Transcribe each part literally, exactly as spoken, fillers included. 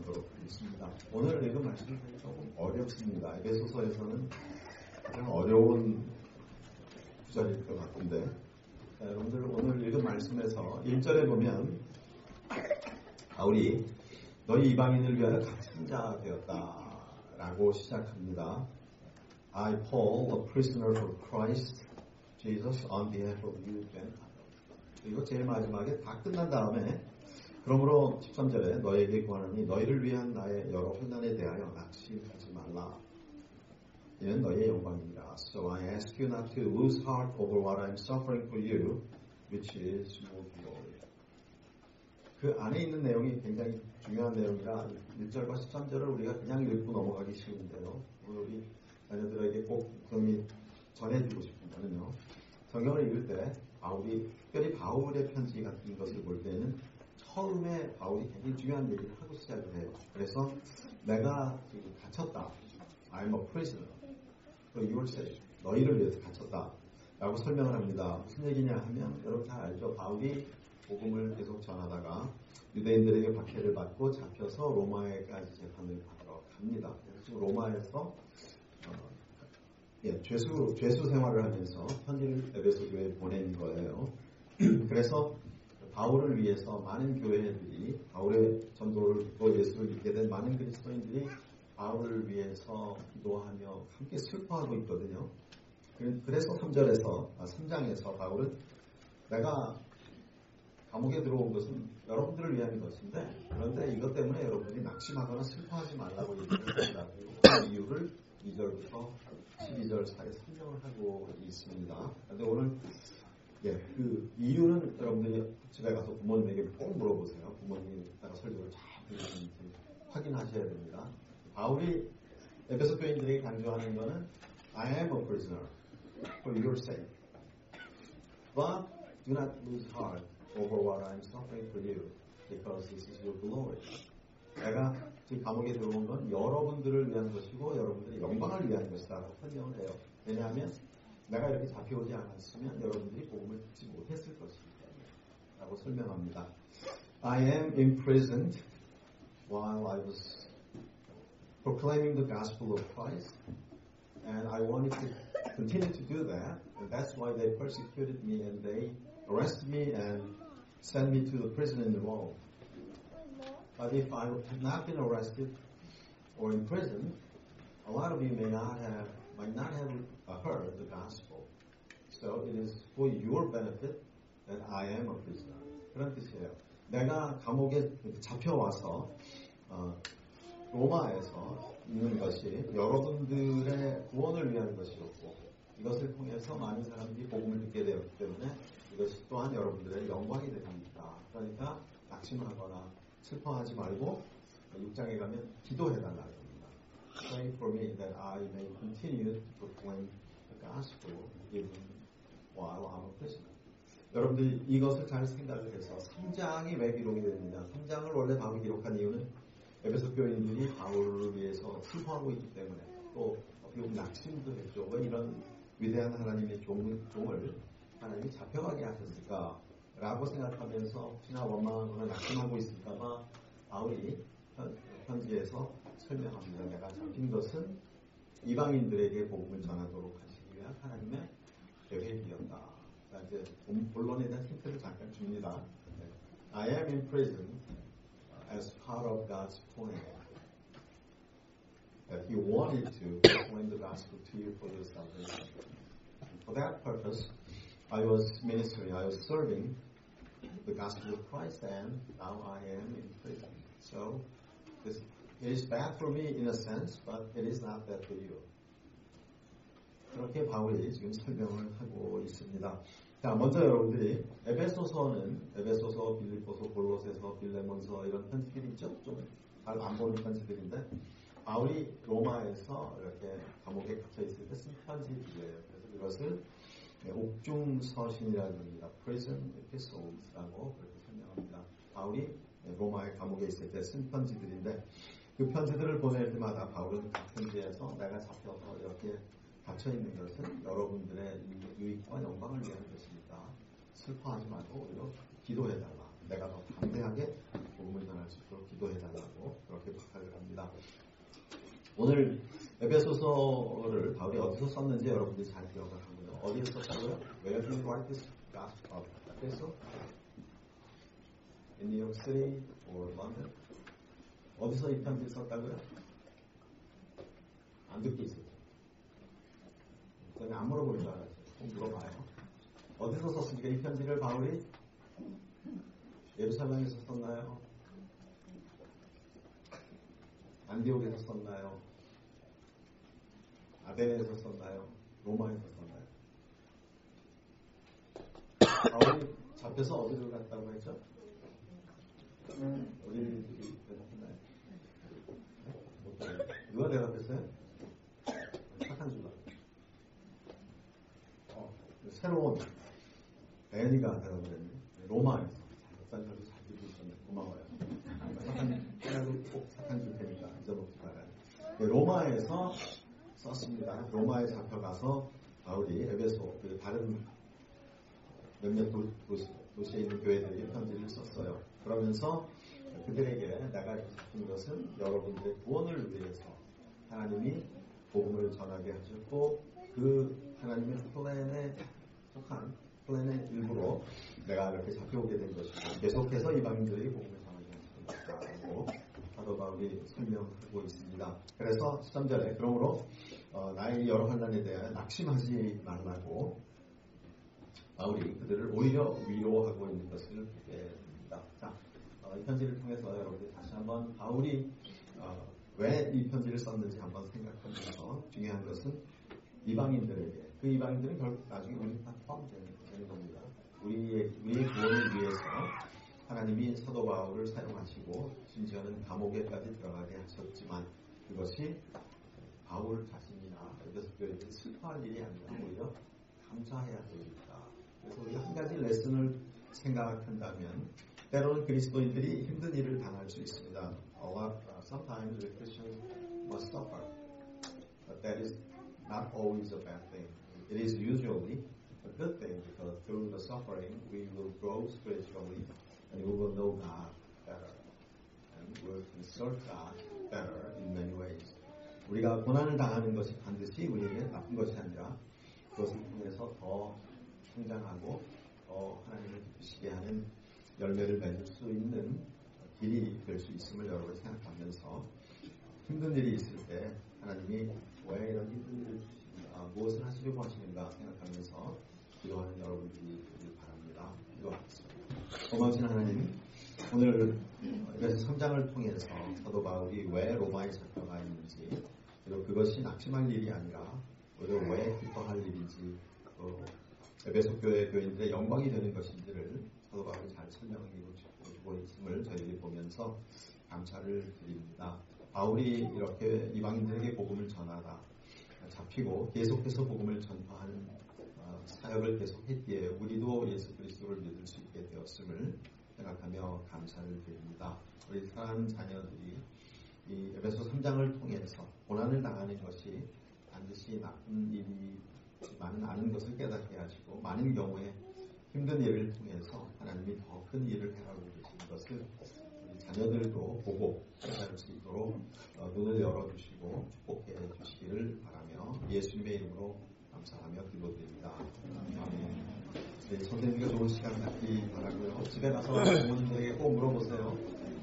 나누도록 하겠습니다. 오늘 읽은 말씀이 조금 어렵습니다. 에베소서에서는 가장 어려운 구절일 것 같은데, 자, 여러분들 오늘 읽은 말씀에서 일 절에 보면 바울이 너희 이방인을 위하여 갇힌 자 되었다 라고 시작합니다. I, Paul, a prisoner for Christ Jesus on behalf of you Gentiles. 그리고 제일 마지막에 다 끝난 다음에 그러므로 십삼 절에 너에게 구하노니 너희를 위한 나의 여러 환난에 대하여 낙심하지 말라. 이는 너희의 영광이니라. So I ask you not to lose heart over what I am suffering for you, which is your glory. 그 안에 있는 내용이 굉장히 중요한 내용이라 일 절과 십삼 절을 우리가 그냥 읽고 넘어가기 쉬운데요. 우리 자녀들에게 꼭 그미 전해주고 싶은 거는요. 성경을 읽을 때 바울이, 특별히 바울의 편지 같은 것을 볼 때는 처음에 바울이 굉장히 중요한 얘기를 하고 시작을 해요. 그래서 내가 지금 갇혔다. I'm a prisoner. For your sake. 너희를 위해서 갇혔다. 라고 설명을 합니다. 무슨 얘기냐 하면 여러분 잘 알죠. 바울이 복음을 계속 전하다가 유대인들에게 박해를 받고 잡혀서 로마에까지 재판을 받으러 갑니다. 그래서 지금 로마에서 어, 예, 죄수, 죄수 생활을 하면서 편지를 에베소 교회에 보낸 거예요. 그래서 바울을 위해서 많은 교회들이, 바울의 전도를 또 예수를 믿게 된 많은 그리스도인들이 바울을 위해서 기도하며 함께 슬퍼하고 있거든요. 그래서 삼 절에서, 아, 삼 장에서 바울은 내가 감옥에 들어온 것은 여러분들을 위한 것인데, 그런데 이것 때문에 여러분들이 낙심하거나 슬퍼하지 말라고 얘기했습니다. 그 이유를 이 절부터 십이 절 사이에 설명을 하고 있습니다. 그런데 오늘 예, 그 이유는 여러분들이 집에 가서 부모님에게 꼭 물어보세요. 부모님이 따라 설교를 잘 들으시는지 확인하셔야 됩니다. 바울이 에베소 교인들에게 강조하는 것은 I am a prisoner for your sake, but do not lose heart over what I am suffering for you, because this is your glory. 내가 지금 감옥에 들어온 건 여러분들을 위한 것이고 여러분들의 영광을 위한 것이라고 설명을 해요. 왜냐하면 내가 이렇게 잡혀오지 않았으면 여러분들이 복음을 듣지 못했을 것입니다. 라고 설명합니다. I am imprisoned while I was proclaiming the gospel of Christ, and I wanted to continue to do that, and that's why they persecuted me and they arrested me and sent me to the prison in Rome. But if I had not been arrested or imprisoned, a lot of you may not have, might not have heard the gospel. So it is for your benefit that I am a prisoner. 그런 뜻이에요. 내가 감옥에 잡혀와서 어, 로마에서 있는 것이 여러분들의 구원을 위한 것이었고 이것을 통해서 많은 사람들이 복음을 듣게 되었기 때문에 이것이 또한 여러분들의 영광이 됩니다. 그러니까 낙심하거나 슬퍼하지 말고 육 장에 가면 기도해달라고 합니다. Pray for me that I may continue to proclaim the gospel even while I'm a prisoner. 여러분들이 이것을 잘 생각을 해서 삼 장이 왜 기록이 됐느냐. 삼 장을 원래 바울이 기록한 이유는 에베소 교인들이 바울을 위해서 슬퍼하고 있기 때문에 또 어떻게 보면 낙심도 했죠. 왜 이런 위대한 하나님의 종, 종을 하나님이 잡혀가게 하셨을까? 라고 생각하면서 혹시나 원망하거나 낙심하고 있을까봐 바울이 편지에서 설명합니다. 내가 잡힌 것은 이방인들에게 복음을 전하도록 하시기 위한 하나님의 계획이었다. 자, 이제 본론에 대한 힌트를 잠깐 줍니다. I am in prison as part of God's plan that He wanted to proclaim the gospel to you for your salvation. For that purpose, I was ministering, I was serving the gospel of Christ, and now I am in prison. So, this is bad for me in a sense, but it is not bad for you. 그렇게 바울이 지금 설명을 하고 있습니다. 자, 먼저 여러분들이 에베소서는 에베소서, 빌립보서, 골로새서, 빌레몬서 이런 편지들이 있죠? 좀 잘 안 보는 편지들인데 바울이 로마에서 이렇게 감옥에 갇혀 있을 때 쓴 편지들이에요. 그래서 이것을 옥중서신이라고 합니다. Prison Epistles라고 그렇게 설명합니다. 바울이 로마의 감옥에 있을 때 쓴 편지들인데 그 편지들을 보낼 때마다 바울은 각 편지에서 내가 잡혀서 이렇게 갇혀있는 것은 여러분들의 유익과 영광을 위한 것입니다. 슬퍼하지 말고 오히려 기도해달라. 내가 더 담대하게 복음을 전할 수 있도록 기도해달라고 그렇게 부탁을 합니다. 오늘 에베소서를 바울이 어디서 썼는지 여러분들이 잘 기억을 하고요. 어디에서 썼다고요? Where did he write this gospel of Epistle? In New York City or London? 어디서 이 편지를 썼다고요? 안 듣고 있었죠. 저는 안 물어볼 줄 알았어요. 꼭 물어봐요. 어디서 썼습니까? 이 편지를 바울이 예루살렘에서 썼나요? 안디옥에서 썼나요? 아데네에서 썼나요? 로마에서 썼나요? 바울이 잡혀서 어디를 갔다고 했죠? 어디를 대답했나요? 누가 대답했어요? 착한 주가. 어, 새로운 애니가 대답을 했네. 로마에서. 목사님 저도 잘 듣고 있었네. 고마워요. 착한, 하나도 꼭 착한 줄 테니까 잊어먹지 말아요. 네, 로마에서 썼습니다. 로마에 잡혀가서 바울이 에베소, 그 다른 몇몇 도, 도시, 도시에 있는 교회들에게 편지를 썼어요. 그러면서 그들에게 내가 잡힌 것은 여러분들의 구원을 위해서 하나님이 복음을 전하게 하셨고 그 하나님의 플랜에 속한 플랜의 일부로 내가 이렇게 잡혀오게 된 것이고 계속해서 이방인들에게 복음을 전하게 하셨다고 사도 바울이 설명하고 있습니다. 그래서 십삼 절에 그러므로 어, 나의 여러 환난에 대하여 낙심하지 말라고 바울이 그들을 오히려 위로하고 있는 것을 보게 됩니다. 자, 어, 이 편지를 통해서 여러분들 다시 한번 바울이 어, 왜 이 편지를 썼는지 한번 생각하면서 중요한 것은 이방인들에게 그 이방인들은 결국 나중에 우리 다 포함되는 겁니다. 우리의, 우리의 구원을 위해서 하나님이 사도 바울을 사용하시고 심지어는 감옥에까지 들어가게 하셨지만 그것이 바울 자신이나 에베소 교회들이 슬퍼할 일이 아니라 오히려 감사해야 됩니다. 그래서 우리가 한 가지 레슨을 생각한다면 때로는 그리스도인들이 힘든 일을 당할 수 있습니다. A lot, uh, sometimes the Christians must suffer, but that is not always a bad thing. It is usually a good thing because through the suffering we will grow spiritually and we will know God better and we will serve God better in many ways. 우리가 고난을 당하는 것이 반드시 우리에게 나쁜 것이 아니라 그것을 통해서 더 성장하고 더 하나님을 기쁘시게 하는 열매를 맺을 수 있는 길이 될 수 있음을 여러분 생각하면서 힘든 일이 있을 때 하나님이 왜 이런 힘든 일을 주시는가, 무엇을 하시려고 하시는가 생각하면서 기도하는 여러분들이 되길 바랍니다. 기도하겠습니다. 고마우신 하나님, 오늘 에베소 삼 장을 통해서 사도 바울이 왜 로마에 잡혀가 있는지 그리고 그것이 낙심할 일이 아니라 오히려 왜 기뻐할 일인지 또 에베소 교회 교인들의 영광이 되는 것인지를 사도 바울이 잘 설명해주고 있음을 저희들이 보면서 감사를 드립니다. 바울이 이렇게 이방인들에게 복음을 전하다 잡히고 계속해서 복음을 전파하는 어, 사역을 계속했기에 우리도 예수 그리스도를 믿을 수 있게 되었음을 생각하며 감사를 드립니다. 우리 사랑하는 자녀들이 이 에베소 삼 장을 통해서 고난을 당하는 것이 반드시 나쁜 일이지만 아는 것을 깨닫게 하시고 많은 경우에 힘든 일을 통해서 하나님이 더 큰 일을 해가고 계신 것을 우리 자녀들도 보고 깨달을 수 있도록 눈을 열어주시고 축복해 주시기를 바라며 예수님의 이름으로 감사하며 기도드립니다. 아멘. 네, 선생님과 좋은 시간 갖기 바라고요. 집에 가서 부모님들에게 꼭 물어보세요.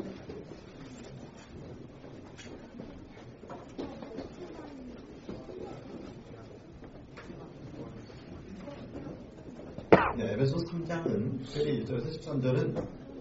네, 에베소 삼 장은 특별히 일 절에서 십삼 절은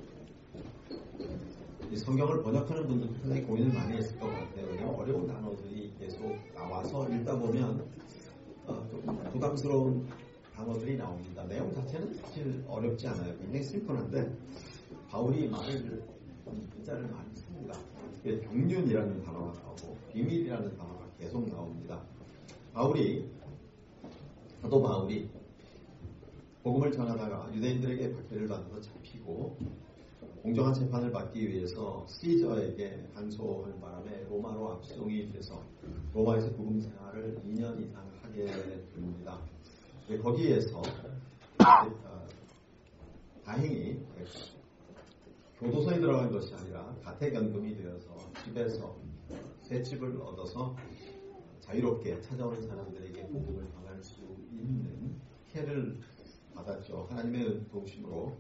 이 성경을 번역하는 분들도 상당히 고민을 많이 했을 것 같아요. 어려운 단어들이 계속 나와서 읽다 보면 어, 좀 부담스러운 단어들이 나옵니다. 내용 자체는 사실 어렵지 않아요. 굉장히 심플한데 바울이 말을 문자를 많이 씁니다. 특히 경륜이라는 단어가 나오고 비밀이라는 단어가 계속 나옵니다. 바울이 사도 바울이 복음을 전하다가 유대인들에게 박해를 받아서 잡히고 공정한 재판을 받기 위해서 시저에게 단소하는 바람에 로마로 압송이 돼서 로마에서 복음 생활을 이 년 이상 하게 됩니다. 거기에서 어, 다행히 교도소에 들어간 것이 아니라 가택연금이 되어서 집에서 새 집을 얻어서 자유롭게 찾아오는 사람들에게 복음을 전할 수 있는 케어를 받았죠. 하나님의 도우심으로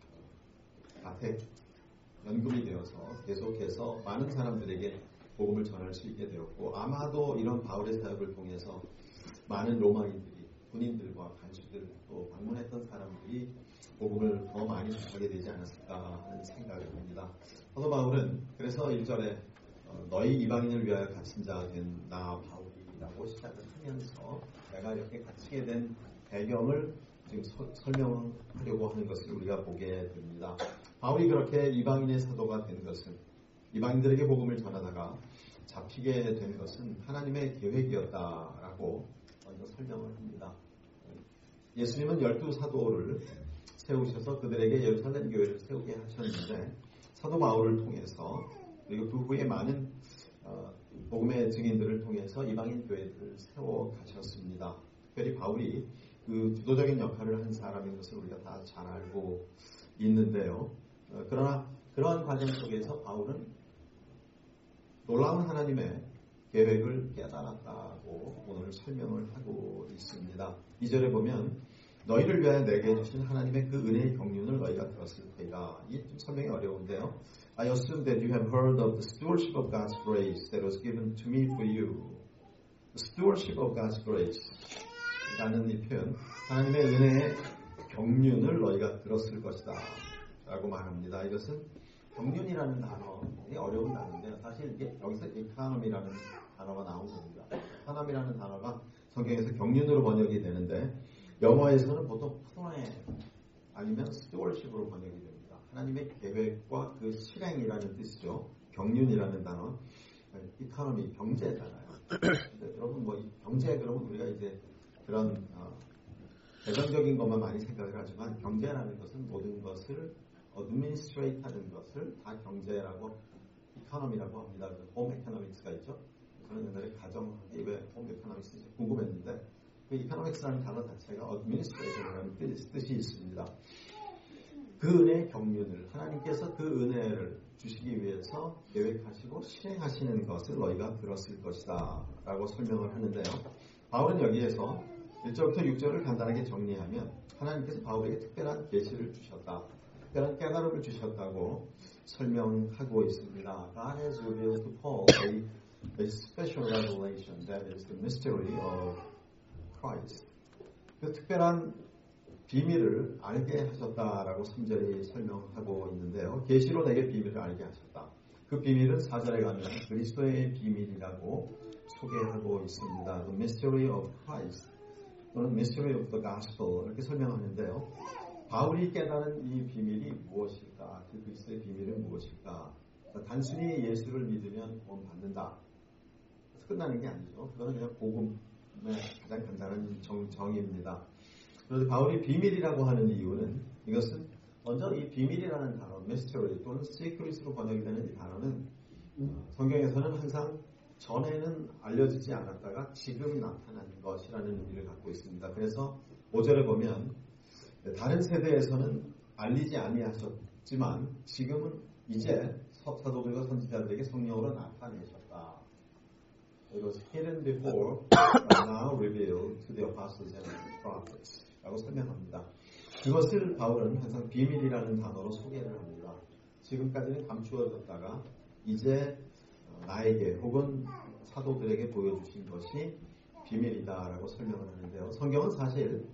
가택연금이 되어서 계속해서 많은 사람들에게 복음을 전할 수 있게 되었고, 아마도 이런 바울의 사역을 통해서 많은 로마인들이 군인들과 간수들 또 방문했던 사람들이 복음을 더 많이 전하게 되지 않았을까 하는 생각을 합니다. 사도 바울은 그래서 일 절에 너희 이방인을 위하여 갇힌 자 된 나 바울이라고 시작을 하면서 내가 이렇게 갇히게 된 배경을 지금 서, 설명하려고 하는 것을 우리가 보게 됩니다. 바울이 그렇게 이방인의 사도가 된 것은, 이방인들에게 복음을 전하다가 잡히게 된 것은 하나님의 계획이었다라고 먼저 설명을 합니다. 예수님은 열두 사도를 세우셔서 그들에게 예루살렘 교회를 세우게 하셨는데, 사도 바울을 통해서 그리고 그 후에 많은 어, 복음의 증인들을 통해서 이방인 교회들을 세워 가셨습니다. 특별히 바울이 그 주도적인 역할을 한 사람인 것을 우리가 다 잘 알고 있는데요. 어, 그러나 그러한 과정 속에서 바울은 놀라운 하나님의 계획을 깨달았다고 오늘 설명을 하고 있습니다. 이 절에 보면 너희를 위하여 내게 주신 하나님의 그 은혜의 경륜을 너희가 들었을 테이다. 이 좀 설명이 어려운데요. I assume that you have heard of the stewardship of God's grace that was given to me for you. The stewardship of God's grace 라는 이 표현, 하나님의 은혜의 경륜을 너희가 들었을 것이다 라고 말합니다. 이것은 경륜이라는 단어, 굉장히 어려운 단어인데요. 사실 이게 여기서 economy라는 단어가 나온 겁니다. economy라는 단어가 성경에서 경륜으로 번역이 되는데, 영어에서는 보통 플랜 아니면 stewardship으로 번역이 됩니다. 하나님의 계획과 그 실행이라는 뜻이죠. 경륜이라는 단어, economy, 경제잖아요. 근데 여러분 뭐 경제 그러면 우리가 이제 그런 어, 대전적인 것만 많이 생각을 하지만, 경제라는 것은 모든 것을 administrate 하는 것을 다 경제라고, economy라고 합니다. home economics가 있죠. 저는 옛날에 가정학이 왜 home economics인지 궁금했는데, 그 economics라는 단어 자체가 administration이라는 뜻이 있습니다. 그 은혜의 경륜을, 하나님께서 그 은혜를 주시기 위해서 계획하시고 실행하시는 것을 너희가 들었을 것이다 라고 설명을 하는데요. 바울은 여기에서 일 절부터 육 절을 간단하게 정리하면, 하나님께서 바울에게 특별한 계시를 주셨다, 특별한 깨달음을 주셨다고 설명하고 있습니다. God has revealed to Paul a, a special revelation that is the mystery of Christ. 그 특별한 비밀을 알게 하셨다라고 삼 절이 설명하고 있는데요. 계시로 내게 비밀을 알게 하셨다. 그 비밀은 사 절에 가면 그리스도의 비밀이라고 소개하고 있습니다. The mystery of Christ 또는 mystery of the gospel 이렇게 설명하는데요. 바울이 깨달은 이 비밀이 무엇일까? 그 그리스도의 비밀은 무엇일까? 단순히 예수를 믿으면 구원 받는다. 그래서 끝나는 게 아니죠. 그거는 그냥 복음의 가장 간단한 정, 정의입니다. 그런데 바울이 비밀이라고 하는 이유는, 이것은 먼저 이 비밀이라는 단어, mystery 또는 secret으로 번역이 되는 이 단어는 성경에서는 항상 전에는 알려지지 않았다가 지금 나타난 것이라는 의미를 갖고 있습니다. 그래서 오 절에 보면 다른 세대에서는 알리지 아니하셨지만 지금은 이제 사도들과 선지자들에게 성령으로 나타내셨다. It was hidden before, but now revealed to the apostles and prophets. 라고 설명합니다. 그것을 바울은 항상 비밀이라는 단어로 소개를 합니다. 지금까지는 감추어졌다가 이제 나에게 혹은 사도들에게 보여주신 것이 비밀이다라고 설명을 하는데요. 성경은 사실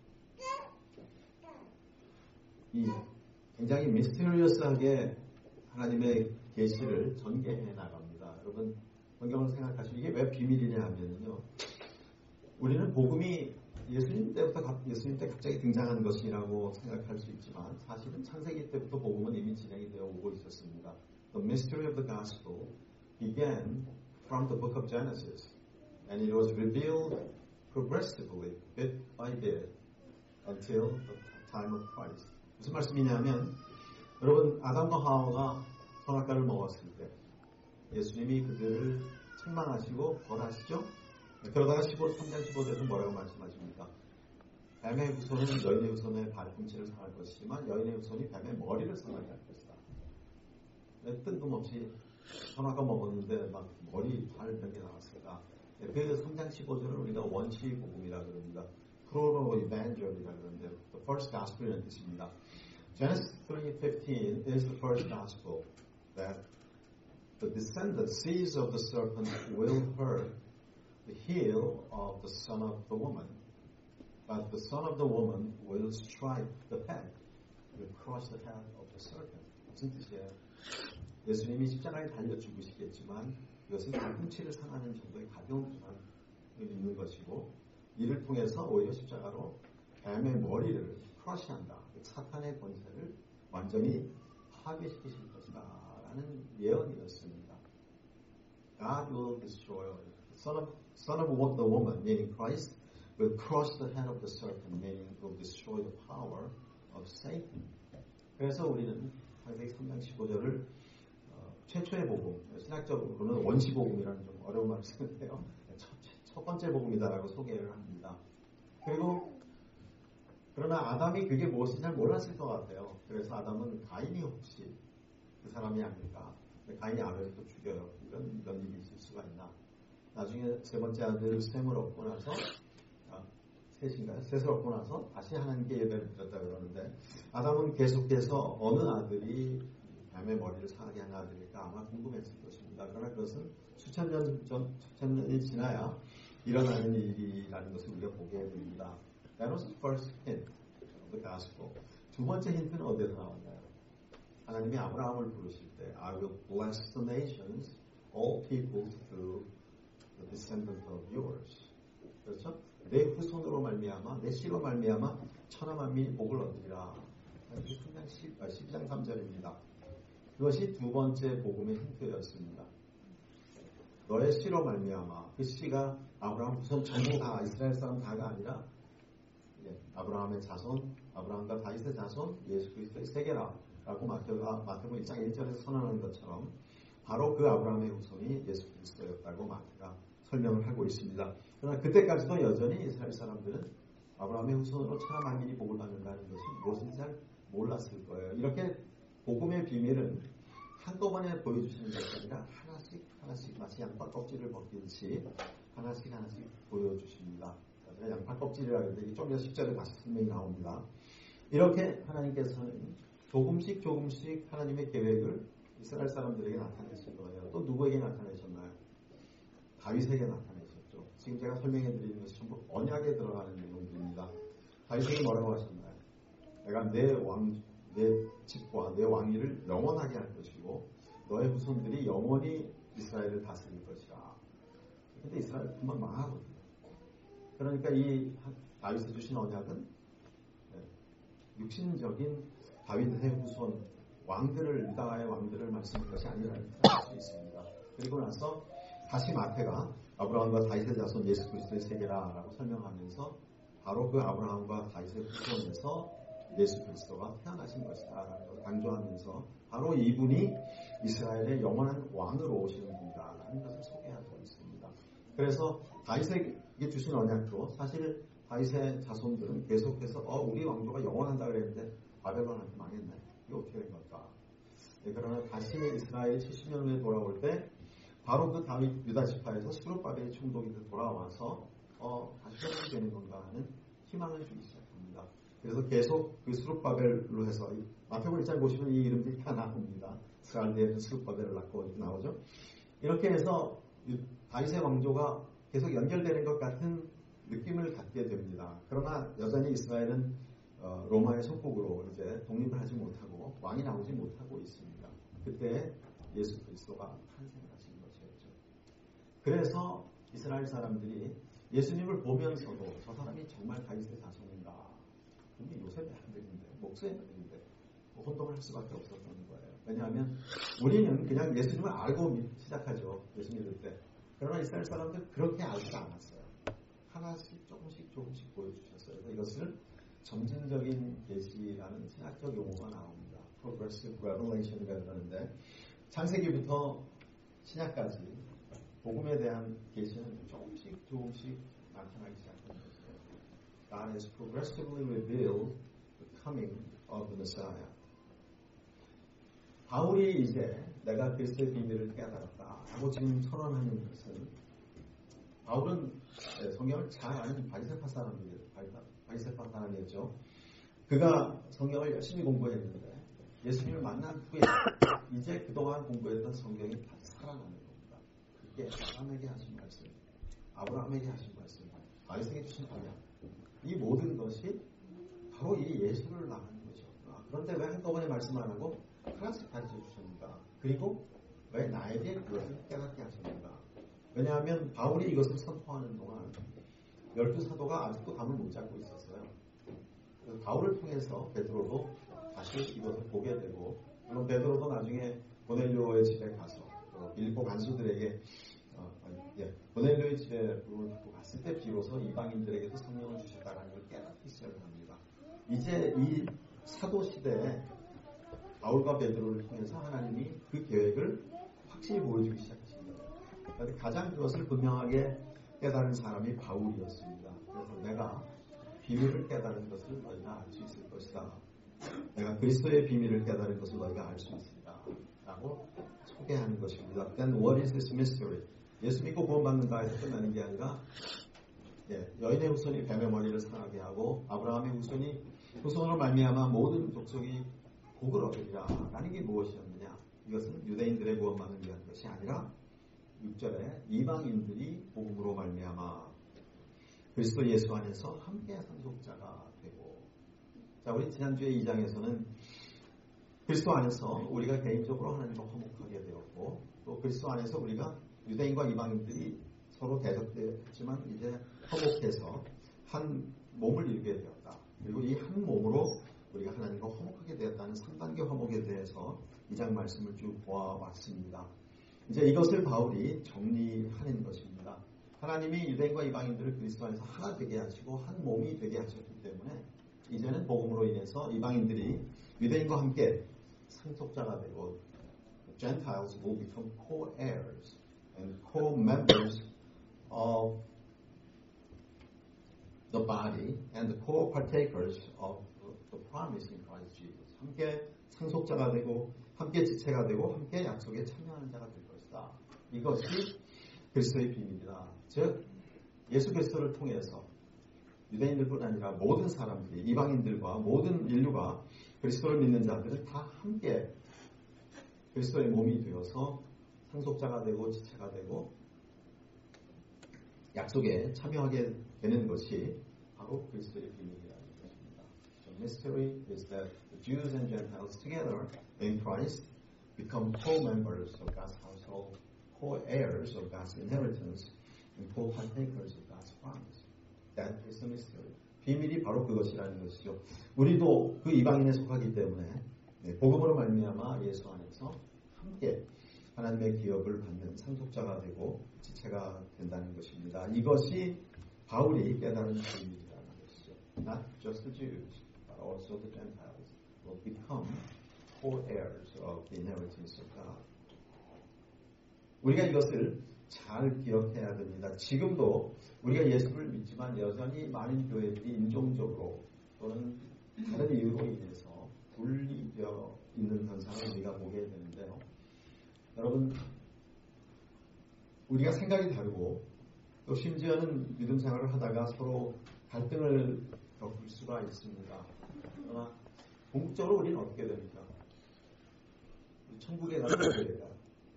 이 굉장히 미스테리어스하게 하나님의 계시를 전개해 나갑니다. 여러분 성경을 생각하시면 이게 왜 비밀이냐 하면요, 우리는 복음이 예수님 때부터 예수님 때 갑자기 등장한 것이라고 생각할 수 있지만, 사실은 창세기 때부터 복음은 이미 진행이 되어 오고 있었습니다. The mystery of the gospel began from the book of Genesis, and it was revealed progressively, bit by bit, until the time of Christ. 무슨 말씀이냐면, 여러분 아담과 하와가 선악과를 먹었을 때 예수님이 그들을 책망하시고 벌하시죠. 그러다가 십삼 장 십오 절에서 뭐라고 말씀하십니까? 뱀의 후손은 여인의 후손의 발꿈치를 상할 것이지만 여인의 후손이 뱀의 머리를 상하게 할 것이다. 뜬금없이 전화가 먹었는데 막 머리 발 몇 개 나왔을까? 그래서 삼 장 십오 절을 우리가 원시 복음이라 그럽니다. 프로로 이벤젤이라 그러는데 the first gospel이라는 뜻입니다. Genesis three fifteen is the first gospel that the descendant seeds of the serpent will hurt the heel of the son of the woman, but the son of the woman will strike the head, will crush the head of the serpent. 무슨 뜻이에요? 예수님이 십자가에 달려 죽으시겠지만 이것은 발꿈치를 상하는 정도의 가벼운 부상을 입는 것이고 이를 통해서 오히려 십자가로 뱀의 머리를 크러시한다. 사탄의 권세를 완전히 파괴시키실 것이다 라는 예언이었습니다. God will destroy son of, son of the woman, meaning Christ, will crush the head of the serpent, meaning will destroy the power of Satan. 그래서 우리는 창세기 삼 장 십오 절을 어, 최초의 복음, 신학적으로는 원시 복음이라는 좀 어려운 말을 쓰는데요. 첫, 첫 번째 복음이다라고 소개를 합니다. 그리고 그러나 아담이 그게 무엇인지 잘 몰랐을 것 같아요. 그래서 아담은 가인이 혹시 그 사람이 아닐까. 가인이 아벨을 또 죽여요. 이런, 이런 일이 있을 수가 있나. 나중에 세 번째 아들 셈을 얻고 나서 아, 셋인가요? 셋을 얻고 나서 다시 하나님께 예배를 드렸다 그러는데 아담은 계속해서 어느 아들이 뱀의 머리를 상하게 한 아들일까 아마 궁금했을 것입니다. 그러나 그것은 수천 년 전, 수천 년이 지나야 일어나는 일이라는 것을 우리가 보게 됩니다. That was the first hint of the gospel. 두 번째 힌트는 어디에서 나왔나요? 하나님이 아브라함을 부르실 때 I will bless the nations, all peoples through the descendant of yours. 그렇죠? 내 후손으로 말미암아, 내 씨로 말미암아 천하 만민이 복을 얻으리라. 십이 장 삼 절입니다. 그것이 두 번째 복음의 힌트였습니다. 너의 씨로 말미암아, 그 씨가 아브라함 후손 전부 다 이스라엘 사람 다가 아니라 예, 아브라함의 자손, 아브라함과 다윗의 자손, 예수 그리스도의 세계라 라고 마태가, 마태복음 일 장 일 절에서 선언하는 것처럼 바로 그 아브라함의 후손이 예수 그리스도였다고 마태가 설명을 하고 있습니다. 그러나 그때까지도 여전히 이스라엘 사람들은 아브라함의 후손으로 천하 만민이 복을 받는다는 것이 무엇인지 잘 몰랐을 거예요. 이렇게 복음의 비밀은 한꺼번에 보여주시는 것이 아니라 하나씩 하나씩 마치 양파 껍질을 벗기듯이 하나씩 하나씩 보여주십니다. 양파 껍질이라 하는데 좀 더 십 절에 다시 설명이 나옵니다. 이렇게 하나님께서는 조금씩 조금씩 하나님의 계획을 이스라엘 사람들에게 나타내신 거예요. 또 누구에게 나타내셨나요? 다윗에게 나타내셨죠. 지금 제가 설명해 드리는 것이 전부 언약에 들어가는 내용들입니다. 다윗에게 뭐라고 하셨나요? 내가 내 왕, 내 집과 내 왕위를 영원하게 할 것이고 너의 후손들이 영원히 이스라엘을 다스릴 것이라. 근데 이스라엘 금방 망하거든요. 그러니까 이 다윗이 주신 언약은 육신적인 다윗의 후손 왕들을 유다의 왕들을 말씀한 것이 아니라는 걸 알 수 있습니다. 그리고 나서 다시 마태가 아브라함과 다윗의 자손 예수 그리스도의 세계라라고 설명하면서 바로 그 아브라함과 다윗의 후손에서 예수 그리스도가 태어나신 것이다라는 걸 강조하면서 바로 이분이 이스라엘의 영원한 왕으로 오시는 분이다라는 것을 소개하고 있습니다. 그래서 다윗에게 주신 언약도 사실 다윗의 자손들은 계속해서 어 우리 왕조가 영원한다 그랬는데 바벨론한테 망했네. 이거 어떻게 된 걸까? 네, 그러나 다시 이스라엘이 칠십 년 후에 돌아올 때 바로 그 다윗 유다 지파에서 스룹바벨의 총독이 돌아와서 어 다시 회복이 되는 건가 하는 희망을 주기 시작합니다. 그래서 계속 그 스룹바벨로 해서 마태복음 일 장 보시면 이 이름들이 다 나옵니다. 스갈디에는 스룹바벨을 낳고 나오죠. 이렇게 해서 다윗의 왕조가 계속 연결되는 것 같은 느낌을 갖게 됩니다. 그러나 여전히 이스라엘은 어, 로마의 속국으로 이제 독립을 하지 못하고 왕이 나오지 못하고 있습니다. 그때 예수 그리스도가 탄생하신 것이었죠. 그래서 이스라엘 사람들이 예수님을 보면서도 저 사람이 정말 다윗의 자손인가? 근데 요셉의 아들인데, 목사의 아들인데 뭐 혼동을 할 수밖에 없었던 거예요. 왜냐하면 우리는 그냥 예수님을 알고 시작하죠. 예수 믿을 때. 그러나 이스라엘 사람들 그렇게 알지 않았어요. 하나씩 조금씩 조금씩 보여주셨어요. 그래서 이것을 점진적인 계시라는 신학적 용어가 나옵니다. Progressive Revelation이라고 하는데 창세기부터 신약까지 복음에 대한 계시는 조금씩 조금씩 나타나기 시작한 것이에요. God has progressively revealed the coming of the Messiah. 바울이 이제 내가 그리스도의 비밀을 깨달았다 라고 지금 선언하는 것은 바울은 성경을 잘 아는 바리새파 사람이에요. 바리새파 사람이었죠. 그가 성경을 열심히 공부했는데 예수님을 만난 후에 이제 그동안 공부했던 성경이 다시 살아나는 겁니다. 그게 아브라함에게 하신 말씀, 아브라함에게 하신 말씀, 바리새에게 주신 언약, 이 모든 것이 바로 이 예수를 말하는 거죠. 아, 그런데 왜 한꺼번에 말씀 안 하고 하나씩 가르쳐 주셨는가? 그리고 왜 나에게 그것을 깨닫게 하셨는가? 왜냐하면 바울이 이것을 선포하는 동안 열두 사도가 아직도 감을 못 잡고 있었어요. 바울을 통해서 베드로도 다시 이것을 보게 되고, 물론 베드로도 나중에 고넬료의 집에 가서 빌립보 간수들에게 어, 예, 고넬료의 집에 룰을 받고 갔을 때 비로소 이방인들에게도 성령을 주셨다는 걸 깨닫기 시작을 합니다. 이제 이 사도 시대에 바울과 베드로를 통해서 하나님이 그 계획을 확실히 보여주기 시작하십니다. 그런데 가장 그것을 분명하게 깨달은 사람이 바울이었습니다. 그래서 내가 비밀을 깨달은 것을 너희가 알 수 있을 것이다. 내가 그리스도의 비밀을 깨달은 것을 너희가 알 수 있습니다. 라고 소개하는 것입니다. Then what is this mystery? 예수 믿고 구원받는다 해서 끝나는 게 아니라 예, 여인의 후손이 뱀의 머리를 상하게 하고 아브라함의 후손이 후손으로 말미암아 모든 족속이 복을 얻으리라 라는 게 무엇이었느냐? 이것은 유대인들의 구원만을 위한 것이 아니라 육 절에 이방인들이 복음으로 말미암아 그리스도 예수 안에서 함께 상속자가 되고, 자, 우리 지난주에 이 장에서는 그리스도 안에서 우리가 개인적으로 하나님과 화목하게 되었고, 또 그리스도 안에서 우리가 유대인과 이방인들이 서로 대적되었지만 이제 화목해서 한 몸을 이루게 되었다. 그리고 이 한 몸으로 우리가 하나님과 화목하게 되었다는 삼 단계 화목에 대해서 이 장 말씀을 쭉 보아왔습니다. 이제 이것을 바울이 정리하는 것입니다. 하나님이 유대인과 이방인들을 그리스도 안에서 하나 되게 하시고 한 몸이 되게 하셨기 때문에 이제는 복음으로 인해서 이방인들이 유대인과 함께 상속자가 되고 Gentiles will become co-heirs and co-members of the body and the co-partakers of the promise in Christ Jesus. 함께 상속자가 되고 함께 지체가 되고 함께 약속에 참여하는 자가 될 것이다. 이것이 그리스도의 비밀이다. 즉 예수 그리스도를 통해서 유대인들뿐 아니라 모든 사람들이 이방인들과 모든 인류가 그리스도를 믿는 자들은 다 함께 그리스도의 몸이 되어서 상속자가 되고 지체가 되고 약속에 참여하게 되는 것이 바로 그리스도의 비밀이라는 것입니다. The mystery is that the Jews and Gentiles together in Christ become co-members of God's household, co-heirs of God's inheritance, and co-partakers of God's promise. That is the mystery. 비밀이 바로 그것이라는 것이죠. 우리도 그 이방인에 속하기 때문에 네, 복음으로 말미암아 예수 안에서 함께 하나님의 기업을 받는 상속자가 되고 지체가 된다는 것입니다. 이것이 바울이 깨달은 비밀이라는 것이죠. Not just the Jews, but also the Gentiles will become co-heirs of the inheritance of God. 우리가 이것을 잘 기억해야 됩니다. 지금도 우리가 예수를 믿지만 여전히 많은 교회들이 인종적으로 또는 다른 이유로 인해서 분리되어 있는 현상을 우리가 보게 되는데요. 여러분, 우리가 생각이 다르고 또 심지어는 믿음 생활을 하다가 서로 갈등을 겪을 수가 있습니다. 그러나 궁극적으로 우리는 어떻게 됩니까? 천국에 가는 교회가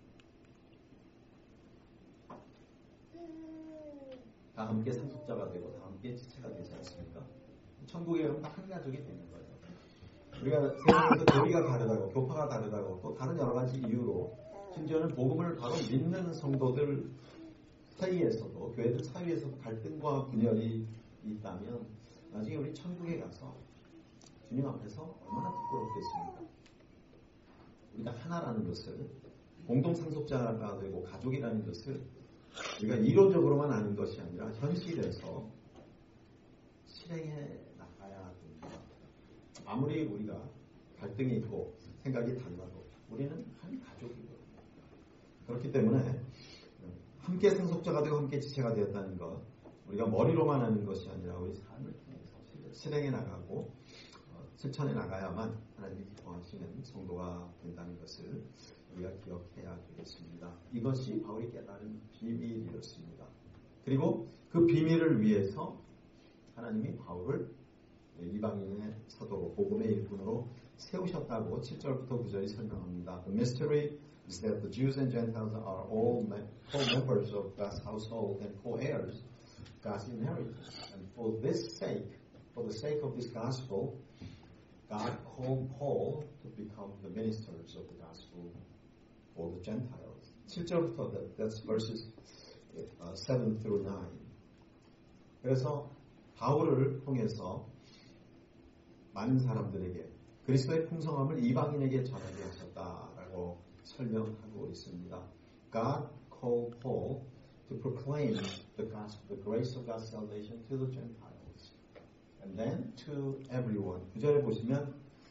다 함께 상속자가 되고 다 함께 지체가 되지 않습니까? 천국에 가면 다 한 가족이 되는 거예요. 우리가 세상에서 교리가 다르다고 교파가 다르다고 또 다른 여러 가지 이유로 심지어는 복음을 바로 믿는 성도들 사이에서도 교회들 사이에서도 갈등과 분열이 있다면 나중에 우리 천국에 가서 주님 앞에서 얼마나 부끄럽겠습니까? 우리가 하나라는 것을 공동 상속자가 되고 가족이라는 것을 우리가 이론적으로만 아는 것이 아니라 현실에서 실행해 나가야 됩니다. 아무리 우리가 갈등이 있고 생각이 달라도 우리는 한 가족이거든요. 그렇기 때문에 함께 상속자가 되고 함께 지체가 되었다는 것, 우리가 머리로만 하는 것이 아니라 우리 삶을 통해서 실행해 나가고 어, 실천해 나가야만 하나님이 기뻐하시는 성도가 된다는 것을 우리가 기억해야 되겠습니다. 이것이 바울이 깨달은 비밀이었습니다. 그리고 그 비밀을 위해서 하나님이 바울을 이방인의 사도로 복음의 일꾼으로 세우셨다고 칠 절부터 구 절이 설명합니다. The mystery is that the Jews and Gentiles are all co-members of God's household and co-heirs of God's inheritance. And for this sake, for the sake of this gospel, God called Paul to become the ministers of the gospel for the Gentiles. 칠 절부터, that's verses seven through nine. 그래서 바울을 통해서 많은 사람들에게 그리스도의 풍성함을 이방인에게 전하게 하셨다라고 설명하고 있습니다. God called Paul to proclaim the gospel, the grace of God's salvation to the Gentiles, and then to everyone. 구 절에 보시면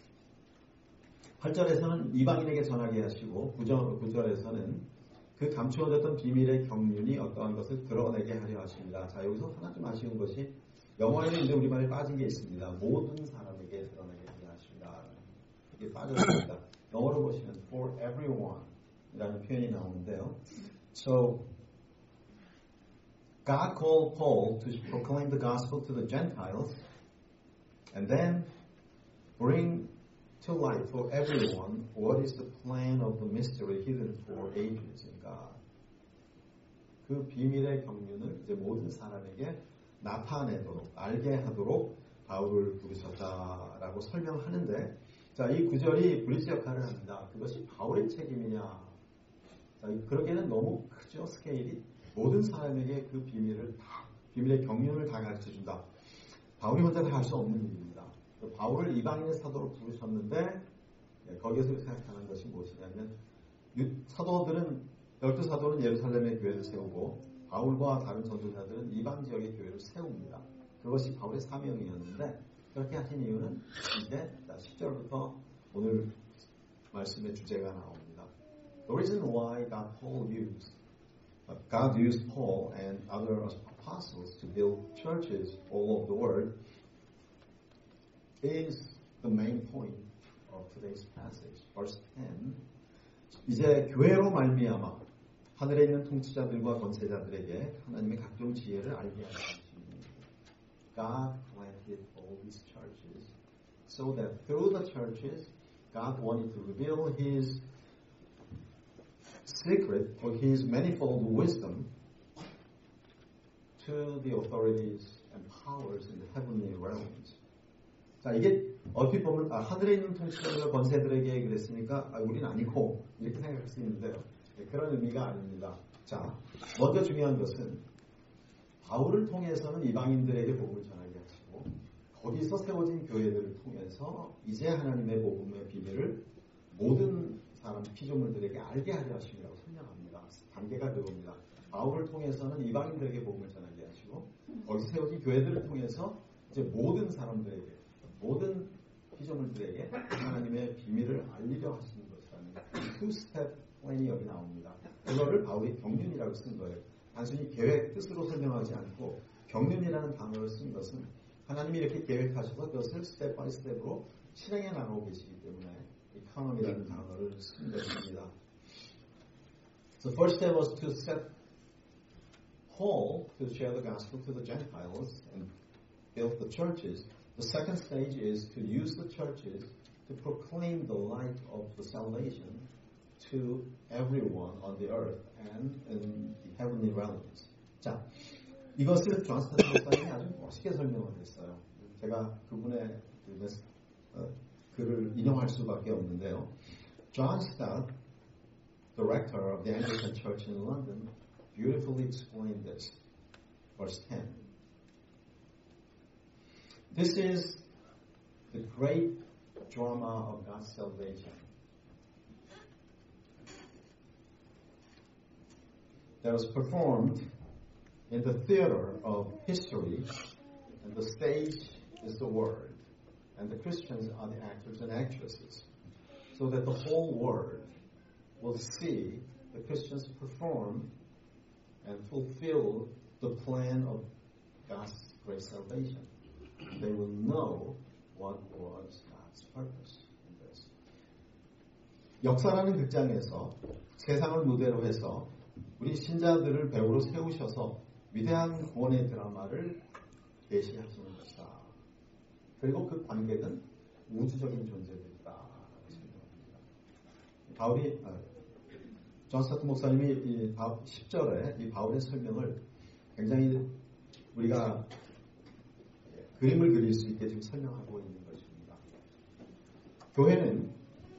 팔 절에서는 이방인에게 전하게 하시고 구 절에서는 그 감추어졌던 비밀의 경륜이 어떠한 것을 드러내게 하려 하십니다. 자, 여기서 하나 좀 아쉬운 것이 영어에는 이제 우리말에 빠진 게 있습니다. 모든 사람에게 드러내게 하려 하십니다. 이게 빠졌습니다. 영어로 보시면 for everyone 이라는 표현이 나오는데요. So, God called Paul to proclaim the gospel to the Gentiles and then bring to light for everyone what is the plan of the mystery hidden for ages in God. 그 비밀의 경륜을 이제 모든 사람에게 나타내도록 알게 하도록 바울을 부르셨다라고 설명하는데, 자, 이 구절이 브릿지 역할을 합니다. 그것이 바울의 책임이냐? 자, 그러기에는 너무 크죠, 스케일이. 모든 사람에게 그 비밀을 다, 비밀의 경륜을 다 가르쳐준다. 바울이 혼자 다 할 수 없는 일입니다. 바울을 이방인의 사도로 부르셨는데, 예, 거기에서 생각하는 것이 무엇이냐면, 사도들은, 열두 사도는 예루살렘의 교회를 세우고, 바울과 다른 전도자들은 이방 지역의 교회를 세웁니다. 그것이 바울의 사명이었는데, 그렇게 하신 이유는 이제 십 절부터 오늘 말씀의 주제가 나옵니다. The reason why God Paul used, God used Paul and other apostles to build churches all over the world is the main point of today's passage. Verse ten. 이제 교회로 말미암아 하늘에 있는 통치자들과 권세자들에게 하나님의 각종 지혜를 알게 하십니다. God planted all these churches so that through the churches God wanted to reveal His secret or His manifold wisdom to the authorities and powers in the heavenly realms. 자, 이게 얼핏 보면 아, 하늘에 있는 통치자들과 권세들에게 그랬으니까 아, 우리는 아니고 이렇게 생각할 수 있는데요. 네, 그런 의미가 아닙니다. 자, 먼저 중요한 것은 바울을 통해서는 이방인들에게 복음을 전하게 하시고 거기서 세워진 교회들을 통해서 이제 하나님의 복음의 비밀을 모든 사람 피조물들에게 알게 하려 하심이라고 설명합니다. 단계가 그겁니다. 바울을 통해서는 이방인들에게 복음을 전하게 하시고 거기서 세워진 교회들을 통해서 이제 모든 사람들에게 모든 피조물들에게 하나님의 비밀을 알리려 하시는 것이라는 투스텝 플랜이 여기 나옵니다. 그거를 바울이 경륜이라고 쓴 거예요. 단순히 계획, 뜻으로 설명하지 않고 경륜이라는 단어를 쓴 것은 하나님이 이렇게 계획하셔서 그것을 스텝 바이 스텝으로 실행해 나가고 계시기 때문에 이 카논이라는 단어를 쓴 것입니다. So first step was to set Paul to share the gospel to the Gentiles and build the churches. The second stage is to use the churches to proclaim the light of the salvation to everyone on the earth and in the heavenly realms. 자, 이것을 존스탄 목사님이 아주 멋있게 설명을 했어요. 제가 그분의 그, 어, 글을 인용할 수밖에 없는데요. John Stott, director of the Anglican Church in London, beautifully explained this. Verse ten. This is the great drama of God's salvation. That was performed in the theater of history, and the stage is the Word, and the Christians are the actors and actresses, so that the whole world will see the Christians perform and fulfill the plan of God's great salvation. They will know what was God's purpose in this. 역사라는 극장에서 세상을 무대로 해서 우리 신자들을 배우로 세우셔서 위대한 구원의 드라마를 계시하시는 것이다. 그리고 그 관객은 우주적인 존재들이다. 생각합니다. 바울이 존 스타트 목사님이 이 십 절에 이 바울의 설명을 굉장히 우리가 그림을 그릴 수 있게 지금 설명하고 있는 것입니다. 교회는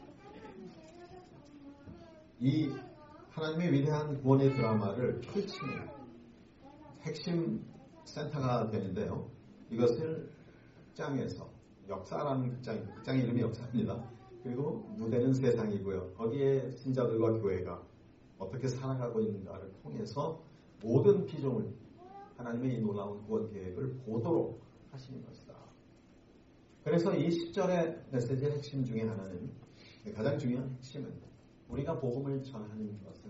이 하나님의 위대한 구원의 드라마를 펼치는 핵심 센터가 되는데요. 이것을 극장에서 역사라는 극장, 극장의 이름이 역사입니다. 그리고 무대는 세상이고요. 거기에 신자들과 교회가 어떻게 살아가고 있는가를 통해서 모든 피조물 하나님의 이 놀라운 구원 계획을 보도록 하시는 것이다. 그래서 이 십 절의 메시지의 핵심 중에 하나는 가장 중요한 핵심은 우리가 복음을 전하는 것은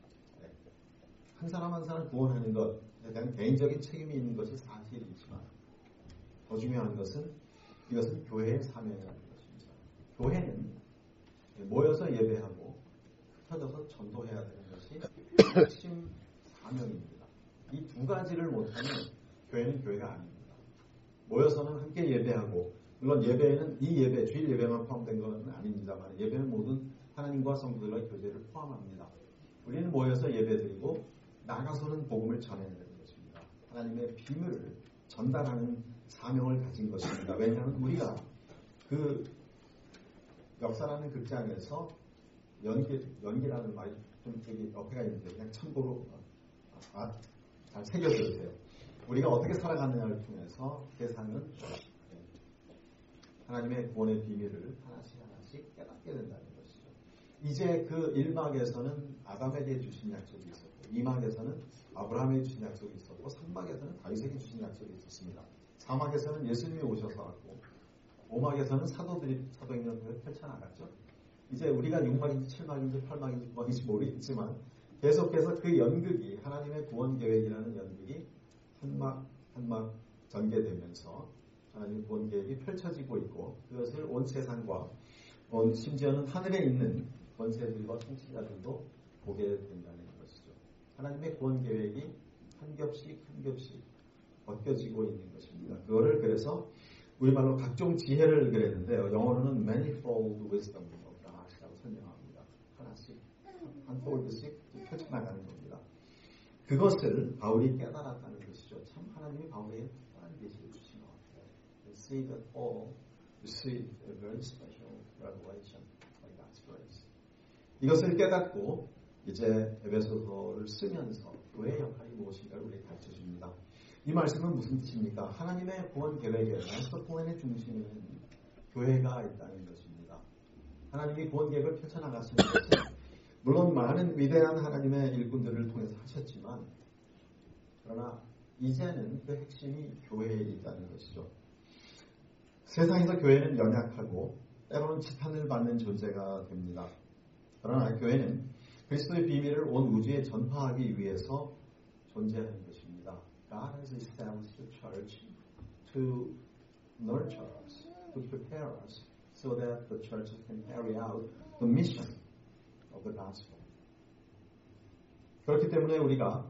한 사람 한 사람 구원하는 것에 대한 개인적인 책임이 있는 것이 사실이지만 더 중요한 것은 이것은 교회의 사명이라는 것입니다. 교회는 모여서 예배하고 흩어져서 전도해야 되는 것이 핵심 사명입니다. 이 두 가지를 못하면 교회는 교회가 아닙니다. 모여서는 함께 예배하고 물론 예배에는 이 예배, 주일 예배만 포함된 것은 아닙니다만 예배는 모든 하나님과 성도들의 교제를 포함합니다. 우리는 모여서 예배드리고 나가서는 복음을 전해야 되는 것입니다. 하나님의 비밀을 전달하는 사명을 가진 것입니다. 왜냐하면 우리가 그 역사라는 극장에서 연기, 연기라는 말이 좀 되게 어폐가 있는데 그냥 참고로 아, 잘 새겨들으세요. 우리가 어떻게 살아가느냐를 통해서 세상은 하나님의 구원의 비밀을 하나씩 하나씩 깨닫게 된다는 것이죠. 이제 그 일 막에서는 아담에게 주신 약속이 있었고 이 막에서는 아브라함에게 주신 약속이 있었고 삼 막에서는 다윗에게 주신 약속이 있었습니다. 사 막에서는 예수님이 오셔서 왔고 오 막에서는 사도들이 사도행전을 통해 펼쳐나갔죠. 이제 우리가 육 막인지 칠 막인지 팔 막인지 구 막인지 모르겠지만 계속해서 그 연극이 하나님의 구원 계획이라는 연극이 한 막 한 막 전개되면서 하나님의 구원 계획이 펼쳐지고 있고 그것을 온 세상과 온 심지어는 하늘에 있는 권세들과 통치자들도 보게 된다는 것이죠. 하나님의 구원 계획이 한 겹씩 한 겹씩 벗겨지고 있는 것입니다. 그거를 그래서 우리말로 각종 지혜를 그랬는데요. 영어로는 manifold wisdom of God이라고 설명합니다. 하나씩 한 폴드씩 펼쳐나가는 겁니다. 그것을 바울이 깨달았다는 것이죠. 참 하나님이 바울에게 특별한 계시를 주신 것 같아요. You see that Paul received a very special revelation by God's grace. 이것을 깨닫고 이제 에베소서를 쓰면서 교회의 역할이 무엇인가를 우리에게 가르쳐줍니다. 이 말씀은 무슨 뜻입니까? 하나님의 구원 계획의 마스터 플랜의 중심에는 교회가 있다는 것입니다. 하나님이 구원 계획을 펼쳐나가시는 것은 물론 많은 위대한 하나님의 일꾼들을 통해서 하셨지만 그러나 이제는 그 핵심이 교회에 있다는 것이죠. 세상에서 교회는 연약하고 때로는 지탄을 받는 존재가 됩니다. 그러나 교회는 그리스도의 비밀을 온 우주에 전파하기 위해서 존재하는 것입니다. God has established the church to nurture us, to prepare us, so that the church can carry out the mission of the gospel. 그렇기 때문에 우리가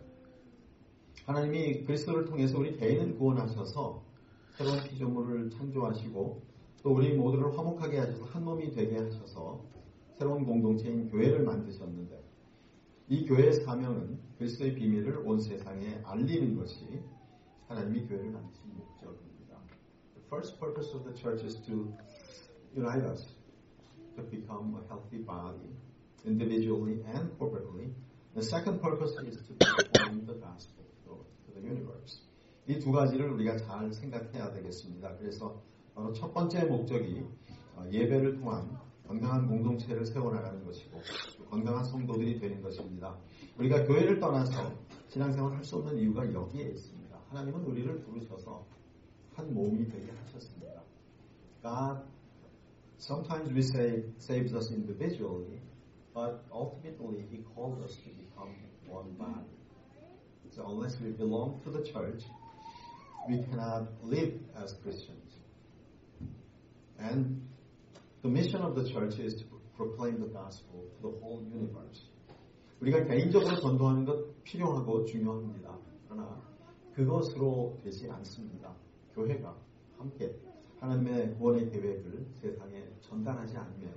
하나님이 그리스도를 통해서 우리 개인을 구원하셔서 새로운 피조물을 창조하시고 또 우리 모두를 화목하게 하셔서 한 몸이 되게 하셔서 새로운 공동체인 교회를 만드셨는데 이 교회의 사명은 그리스도의 비밀을 온 세상에 알리는 것이 하나님이 교회를 만드신 목적입니다. The first purpose of the church is to unite us, to become a healthy body, individually and corporately. The second purpose is to proclaim the gospel to the universe. 이 두 가지를 우리가 잘 생각해야 되겠습니다. 그래서 바로 첫 번째 목적이 예배를 통한 건강한 공동체를 세워나가는 것이고 건강한 성도들이 되는 것입니다. 우리가 교회를 떠나서 신앙생활을 할 수 없는 이유가 여기에 있습니다. 하나님은 우리를 부르셔서 한 몸이 되게 하셨습니다. God sometimes we say saves us individually, but ultimately He called us to become one body. So unless we belong to the church, we cannot live as Christians. And the mission of the church is to proclaim the gospel to the whole universe. 우리가 개인적으로 전도하는 것 필요하고 중요합니다. 그러나 그것으로 되지 않습니다. 교회가 함께 하나님의 구원의 계획을 세상에 전달하지 않으면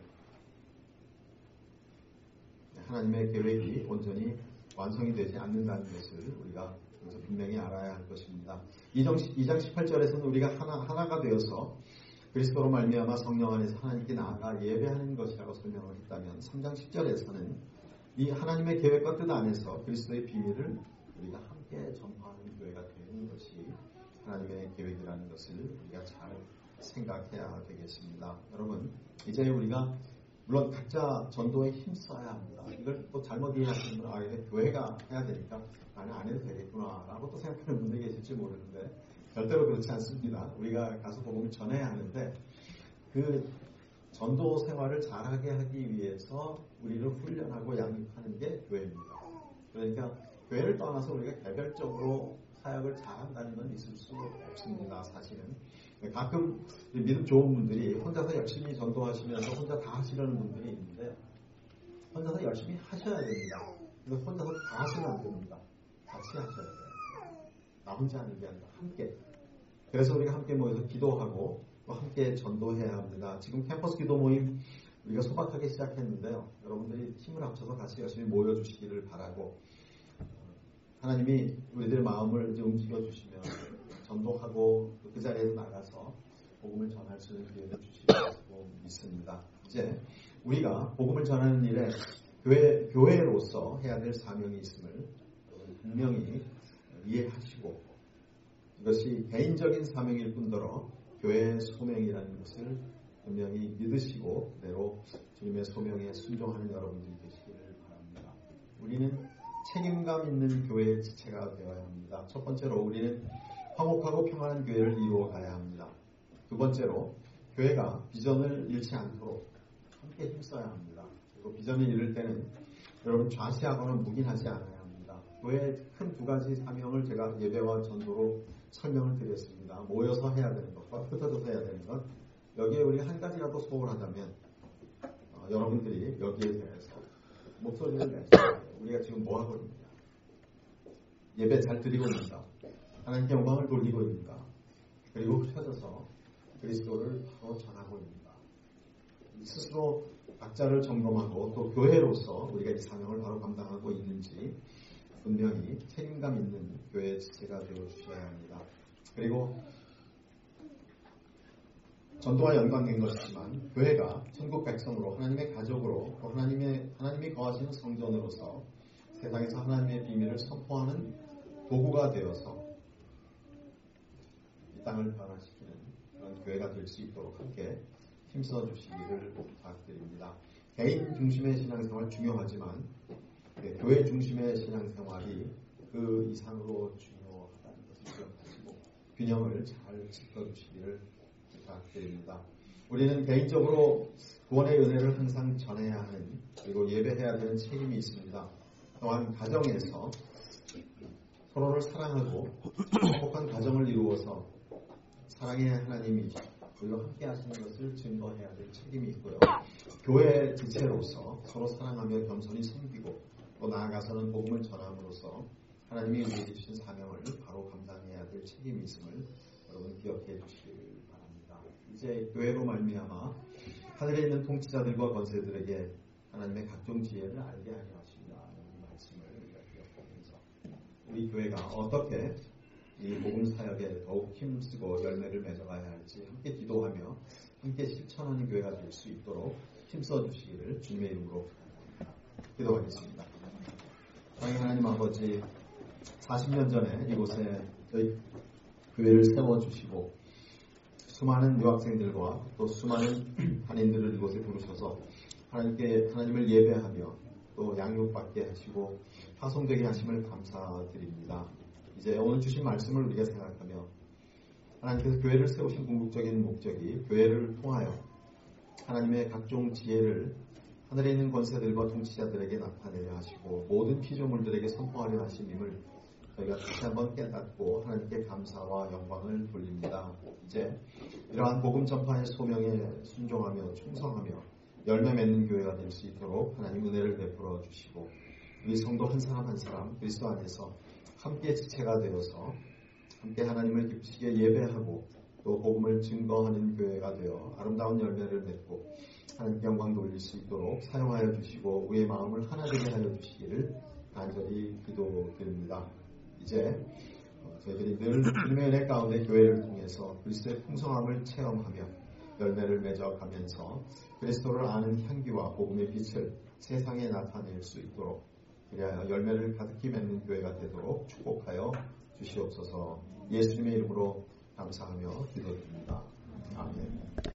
하나님의 계획이 온전히 완성이 되지 않는다는 것을 우리가 그래서 분명히 알아야 할 것입니다. 이 장 십팔 절에서는 우리가 하나, 하나가 되어서 그리스도로 말미암아 성령 안에서 하나님께 나아가 예배하는 것이라고 설명을 했다면 삼 장 십 절에서는 이 하나님의 계획과 뜻 안에서 그리스도의 비밀을 우리가 함께 전파하는 교회가 되는 것이 하나님의 계획이라는 것을 우리가 잘 생각해야 되겠습니다. 여러분, 이제 우리가 물론 각자 전도에 힘써야 합니다. 이걸 또 잘못 이해하시는 분은 아, 이게 교회가 해야 되니까 나는 안 해도 되겠구나 라고 또 생각하는 분들이 계실지 모르는데 절대로 그렇지 않습니다. 우리가 가서 복음을 전해야 하는데 그 전도 생활을 잘하게 하기 위해서 우리를 훈련하고 양육하는 게 교회입니다. 그러니까 교회를 떠나서 우리가 개별적으로 사역을 잘한다는 건 있을 수 없습니다. 사실은 가끔 믿음 좋은 분들이 혼자서 열심히 전도하시면서 혼자 다 하시려는 분들이 있는데 혼자서 열심히 하셔야 됩니다. 근데 혼자서 다 하시면 안 됩니다. 같이 하셔야 돼요. 나 혼자 하는 게 아니라 함께. 그래서 우리가 함께 모여서 기도하고 또 함께 전도해야 합니다. 지금 캠퍼스 기도 모임 우리가 소박하게 시작했는데요. 여러분들이 힘을 합쳐서 같이 열심히 모여주시기를 바라고 하나님이 우리들 마음을 이제 움직여주시면 전도하고 그 자리에서 나가서 복음을 전할 수 있는 기회를 주시리라고 믿습니다. 이제 우리가 복음을 전하는 일에 교회, 교회로서 해야 될 사명이 있음을 분명히 이해하시고 이것이 개인적인 사명일 뿐더러 교회의 소명이라는 것을 분명히 믿으시고 그대로 주님의 소명에 순종하는 여러분들이 되시기를 바랍니다. 우리는 책임감 있는 교회의 지체가 되어야 합니다. 첫 번째로 우리는 화목하고 평안한 교회를 이루어 가야 합니다. 두 번째로 교회가 비전을 잃지 않도록 함께 힘써야 합니다. 그리고 비전을 잃을 때는 여러분 좌시하거나 묵인하지 않아야 합니다. 교회의 큰 두 가지 사명을 제가 예배와 전도로 설명을 드렸습니다. 모여서 해야 되는 것과 흩어져서 해야 되는 것. 여기에 우리가 한 가지라도 소홀하다면 어, 여러분들이 여기에 대해서 목소리를 내서 우리가 지금 뭐 하고 있는가? 예배 잘 드리고 있는가? 하나님께 영광을 돌리고 있는가? 그리고 흩어져서 그리스도를 바로 전하고 있는가? 스스로 각자를 점검하고 또 교회로서 우리가 이 사명을 바로 감당하고 있는지 분명히 책임감 있는 교회의 지체가 되어주셔야 합니다. 그리고 전도와 연관된 것이지만 교회가 천국 백성으로 하나님의 가족으로 또 하나님의, 하나님이 거하시는 성전으로서 세상에서 하나님의 비밀을 선포하는 도구가 되어서 이 땅을 변화시키는 그런 교회가 될 수 있도록 함께 힘써 주시기를 부탁드립니다. 개인 중심의 신앙생활 중요하지만 네, 교회 중심의 신앙생활이 그 이상으로 중요하다는 것을 기억하시고 균형을 잘 지켜주시기를 부탁드립니다. 우리는 개인적으로 구원의 은혜를 항상 전해야 하는 그리고 예배해야 되는 책임이 있습니다. 또한 가정에서 서로를 사랑하고 행복한 가정을 이루어서 사랑의 하나님이 우리와 함께 하시는 것을 증거해야 될 책임이 있고요. 교회 지체로서 서로 사랑하며 겸손히 섬기고 또 나아가서는 복음을 전함으로써 하나님이 우리에게 주신 사명을 바로 감당해야 될 책임이 있음을 여러분 기억해 주시길 바랍니다. 이제 교회로 말미암아 하늘에 있는 통치자들과 권세들에게 하나님의 각종 지혜를 알게 하려 하신다는 말씀을 우리가 기억하면서 우리 교회가 어떻게 이 복음 사역에 더욱 힘쓰고 열매를 맺어가야 할지 함께 기도하며 함께 실천하는 교회가 될 수 있도록 힘써 주시기를 주님의 이름으로 기도하겠습니다. 사랑의 하나님 아버지, 사십 년 전에 이곳에 저희 교회를 세워주시고 수많은 유학생들과 또 수많은 한인들을 이곳에 부르셔서 하나님께 하나님을 예배하며 또 양육받게 하시고 파송되게 하심을 감사드립니다. 이제 오늘 주신 말씀을 우리가 생각하며 하나님께서 교회를 세우신 궁극적인 목적이 교회를 통하여 하나님의 각종 지혜를 하늘에 있는 권세들과 통치자들에게 나타내려 하시고 모든 피조물들에게 선포하려 하심임을 저희가 다시 한번 깨닫고 하나님께 감사와 영광을 돌립니다. 이제 이러한 복음 전파의 소명에 순종하며 충성하며 열매 맺는 교회가 될 수 있도록 하나님 은혜를 베풀어 주시고 우리 성도 한 사람 한 사람 그리스도 안에서 함께 지체가 되어서 함께 하나님을 기쁘시게 예배하고 또 복음을 증거하는 교회가 되어 아름다운 열매를 맺고 하나님께 영광 돌릴 수 있도록 사용하여 주시고 우리의 마음을 하나 되게 하여 주시기를 간절히 기도드립니다. 이제 저희들이 늘 주님의 은혜 가운데 교회를 통해서 그리스도의 풍성함을 체험하며 열매를 맺어가면서 그리스도를 아는 향기와 복음의 빛을 세상에 나타낼 수 있도록 그리하여 열매를 가득히 맺는 교회가 되도록 축복하여 주시옵소서. 예수님의 이름으로 감사하며 기도드립니다. 아멘.